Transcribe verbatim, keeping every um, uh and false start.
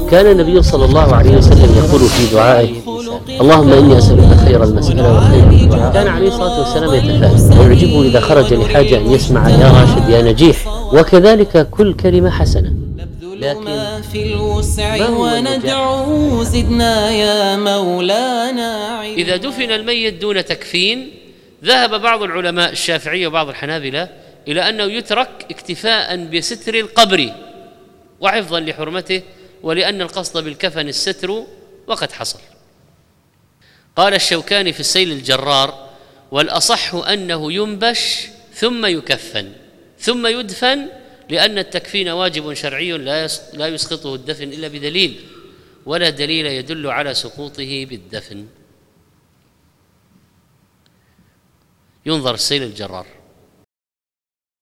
كان النبي صلى الله عليه وسلم يقول في دعائه: اللهم إني أسألك خير المسألة وخير الدعاء. كان عليه الصلاة والسلام يتفائل ويعجبه إذا خرج لحاجة أن يسمع يا راشد يا نجيح، وكذلك كل كلمة حسنة. لكن في الوسع وندعو زدنا يا مولانا. إذا دفن الميت دون تكفين، ذهب بعض العلماء الشافعية وبعض الحنابلة إلى أنه يترك اكتفاء بستر القبر وحفظا لحرمته، ولأن القصد بالكفن الستر وقد حصل. قال الشوكاني في السيل الجرار: والأصح أنه ينبش ثم يكفن ثم يدفن، لأن التكفين واجب شرعي لا يسقطه الدفن إلا بدليل، ولا دليل يدل على سقوطه بالدفن. ينظر السيل الجرار.